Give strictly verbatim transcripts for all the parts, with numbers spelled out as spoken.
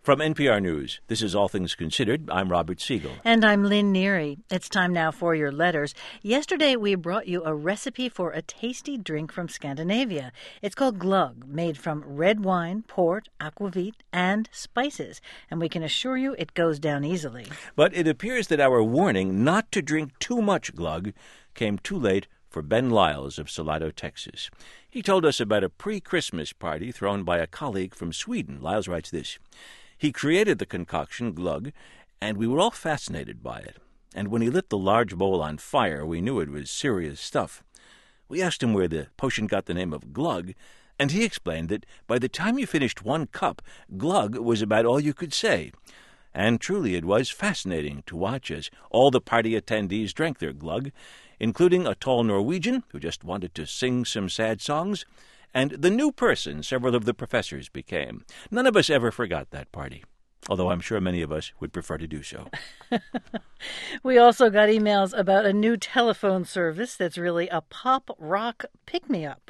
From N P R News, this is All Things Considered. I'm Robert Siegel. And I'm Lynn Neary. It's time now for your letters. Yesterday, we brought you a recipe for a tasty drink from Scandinavia. It's called glögg, made from red wine, port, aquavit, and spices. And we can assure you it goes down easily. But it appears that our warning not to drink too much glögg came too late for Ben Lyles of Salado, Texas. He told us about a pre-Christmas party thrown by a colleague from Sweden. Lyles writes this: "He created the concoction, glögg, and we were all fascinated by it. And when he lit the large bowl on fire, we knew it was serious stuff. We asked him where the potion got the name of glögg, and he explained that by the time you finished one cup, glögg was about all you could say. And truly it was fascinating to watch as all the party attendees drank their glögg, including a tall Norwegian who just wanted to sing some sad songs, and the new person several of the professors became. None of us ever forgot that party, although I'm sure many of us would prefer to do so." We also got emails about a new telephone service that's really a pop rock pick-me-up.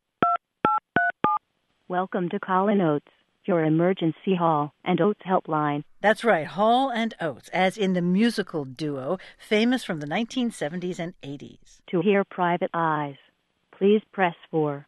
Welcome to Call and Oates, your emergency Hall and Oates helpline. That's right, Hall and Oates, as in the musical duo, famous from the nineteen seventies and eighties. To hear Private Eyes, please press four.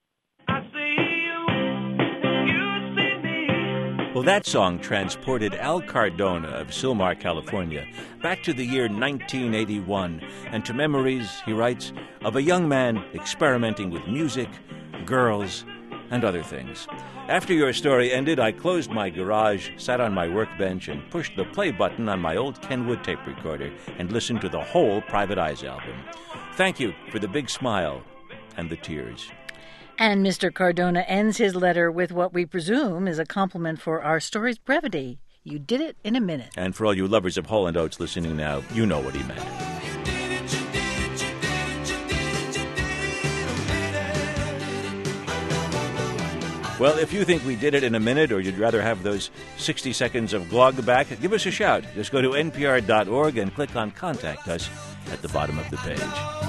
Well, that song transported Al Cardona of Sylmar, California, back to the year nineteen eighty-one, and to memories, he writes, of a young man experimenting with music, girls, and other things. After your story ended, I closed my garage, sat on my workbench, and pushed the play button on my old Kenwood tape recorder and listened to the whole Private Eyes album. Thank you for the big smile and the tears. And Mister Cardona ends his letter with what we presume is a compliment for our story's brevity. You did it in a minute. And for all you lovers of Hall and Oates listening now, you know what he meant. Well, if you think we did it in a minute, or you'd rather have those sixty seconds of glögg back, give us a shout. Just go to N P R dot org and click on Contact Us at the bottom of the page.